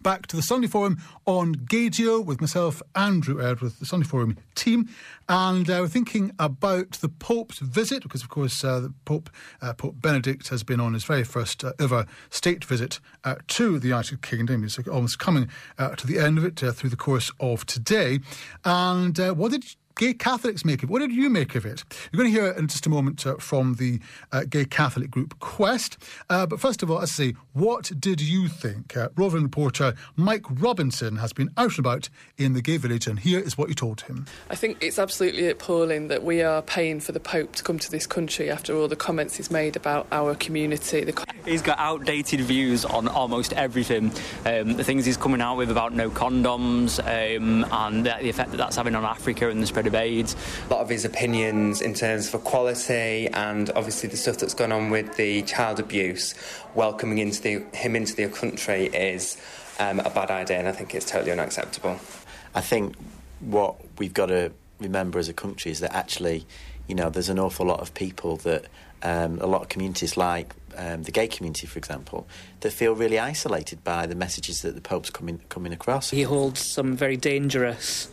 back to the Sunday Forum on Gaydio with myself, Andrew Erdworth, the Sunday Forum team. And we're thinking about the Pope's visit, because, of course, the Pope Benedict has been on his very first ever state visit to the United Kingdom. He's almost coming to the end of it through the course of today. And what did gay Catholics make of it? What did you make of it? You're going to hear in just a moment from the gay Catholic group Quest. But first of all, let's say, what did you think? Roving reporter Mike Robinson has been out and about in the gay village, and here is what you told him. I think it's absolutely appalling that we are paying for the Pope to come to this country after all the comments he's made about our community. He's got outdated views on almost everything. The things he's coming out with about no condoms and the effect that that's having on Africa and the spread of AIDS. A lot of his opinions in terms of equality and obviously the stuff that's gone on with the child abuse, welcoming him into the country is a bad idea, and I think it's totally unacceptable. I think what we've got to remember as a country is that actually, you know, there's an awful lot of people that, a lot of communities like the gay community, for example, that feel really isolated by the messages that the Pope's coming across. He holds some very dangerous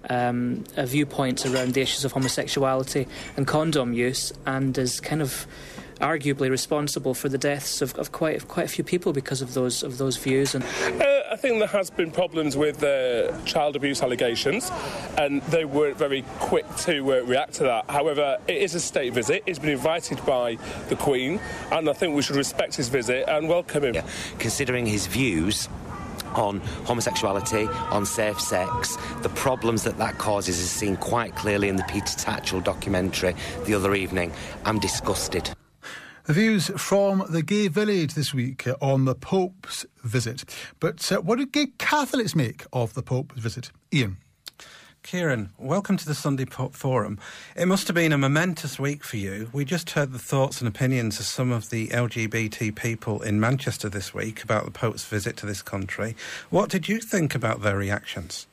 viewpoints around the issues of homosexuality and condom use, and is kind of arguably responsible for the deaths of quite a few people because of those views. And I think there has been problems with child abuse allegations, and they weren't very quick to react to that. However, it is a state visit. He's been invited by the Queen, and I think we should respect his visit and welcome him. Yeah. Considering his views on homosexuality, on safe sex, the problems that causes is seen quite clearly in the Peter Tatchell documentary the other evening. I'm disgusted. The views from the gay village this week on the Pope's visit. But what did gay Catholics make of the Pope's visit? Ian. Kieran, welcome to the Sunday Forum. It must have been a momentous week for you. We just heard the thoughts and opinions of some of the LGBT people in Manchester this week about the Pope's visit to this country. What did you think about their reactions?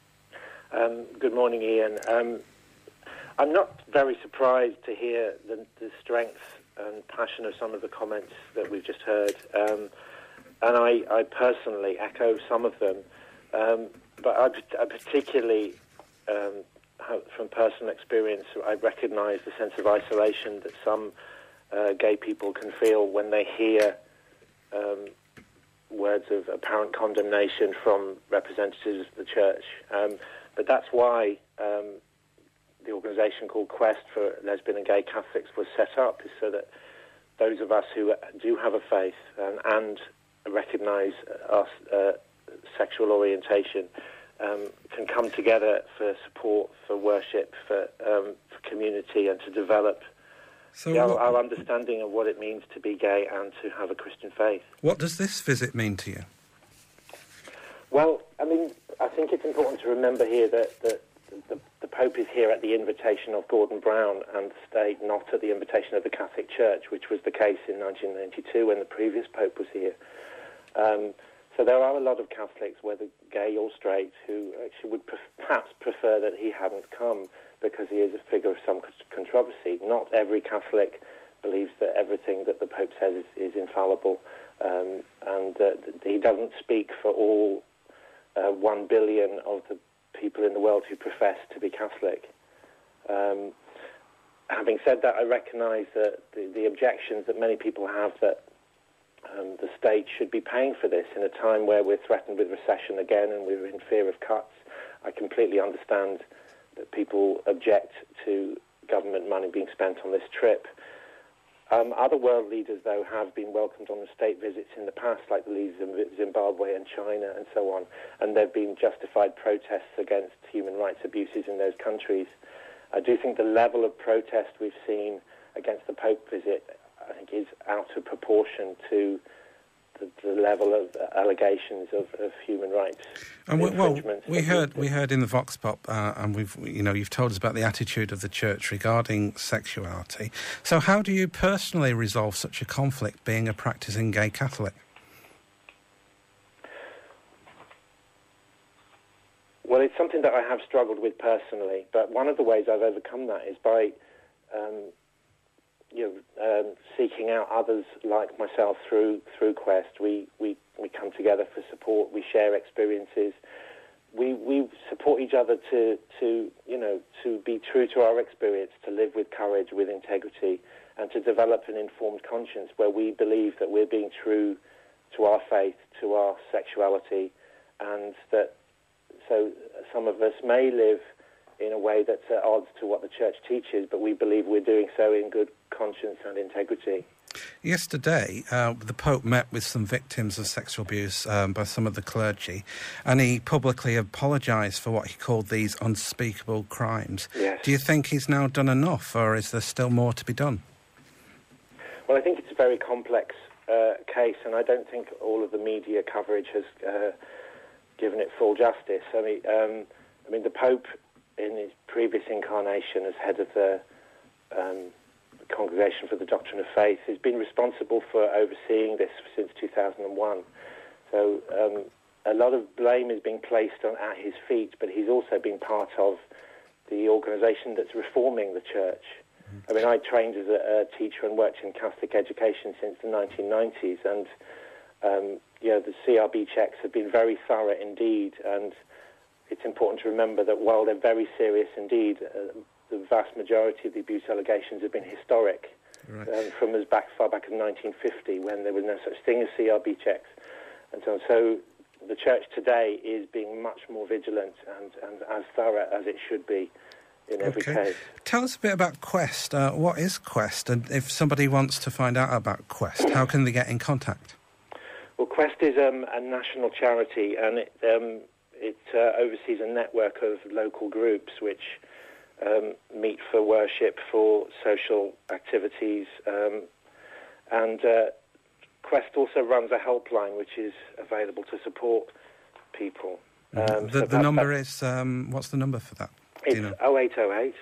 Good morning, Ian. I'm not very surprised to hear the strength and passion of some of the comments that we've just heard. And I personally echo some of them. But I particularly... from personal experience, I recognise the sense of isolation that some gay people can feel when they hear words of apparent condemnation from representatives of the Church. But that's why the organisation called Quest for Lesbian and Gay Catholics was set up, is so that those of us who do have a faith and recognise our sexual orientation can come together for support, for worship, for community, and to develop our understanding of what it means to be gay and to have a Christian faith. What does this visit mean to you? Well, I mean, I think it's important to remember here that the Pope is here at the invitation of Gordon Brown and the state, not at the invitation of the Catholic Church, which was the case in 1992 when the previous Pope was here. So there are a lot of Catholics, whether gay or straight, who actually would perhaps prefer that he hadn't come because he is a figure of some controversy. Not every Catholic believes that everything that the Pope says is infallible, and he doesn't speak for all 1 billion of the people in the world who profess to be Catholic. Having said that, I recognise that the objections that many people have that the state should be paying for this in a time where we're threatened with recession again and we're in fear of cuts. I completely understand that people object to government money being spent on this trip. Other world leaders, though, have been welcomed on the state visits in the past, like the leaders of Zimbabwe and China and so on, and there have been justified protests against human rights abuses in those countries. I do think the level of protest we've seen against the Pope visit, I think, is out of proportion to the level of allegations of human rights. And we heard in the Vox Pop, and you've told us about the attitude of the Church regarding sexuality. So, how do you personally resolve such a conflict, being a practising gay Catholic? Well, it's something that I have struggled with personally, but one of the ways I've overcome that is by seeking out others like myself through Quest. We come together for support. We share experiences. We support each other to be true to our experience, to live with courage, with integrity, and to develop an informed conscience where we believe that we're being true to our faith, to our sexuality, and that so some of us may live in a way that's at odds to what the church teaches, but we believe we're doing so in good conscience and integrity. Yesterday, the Pope met with some victims of sexual abuse by some of the clergy, and he publicly apologised for what he called these unspeakable crimes. Yes. Do you think he's now done enough, or is there still more to be done? Well, I think it's a very complex case, and I don't think all of the media coverage has given it full justice. I mean, the Pope, in his previous incarnation as head of the Congregation for the Doctrine of Faith, has been responsible for overseeing this since 2001. So a lot of blame is being placed at his feet, but he's also been part of the organisation that's reforming the church. I mean, I trained as a teacher and worked in Catholic education since the 1990s, and the CRB checks have been very thorough indeed, and it's important to remember that while they're very serious indeed, the vast majority of the abuse allegations have been historic, right. From as far back as 1950, when there was no such thing as CRB checks, and so on. So the church today is being much more vigilant and as thorough as it should be in every case. Tell us a bit about Quest. What is Quest? And if somebody wants to find out about Quest, how can they get in contact? Well, Quest is a national charity, and it oversees a network of local groups which meet for worship, for social activities, and Quest also runs a helpline which is available to support people. The number is, what's the number for that? It's 0808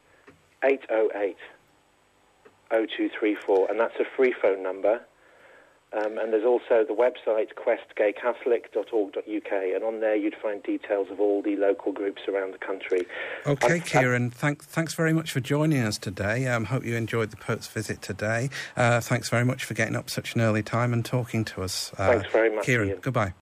808 0234, and that's a free phone number. And there's also the website questgaycatholic.org.uk, and on there you'd find details of all the local groups around the country. OK, Kieran, thanks very much for joining us today. Hope you enjoyed the Pope's visit today. Thanks very much for getting up such an early time and talking to us. Thanks very much, Kieran, Ian. Goodbye.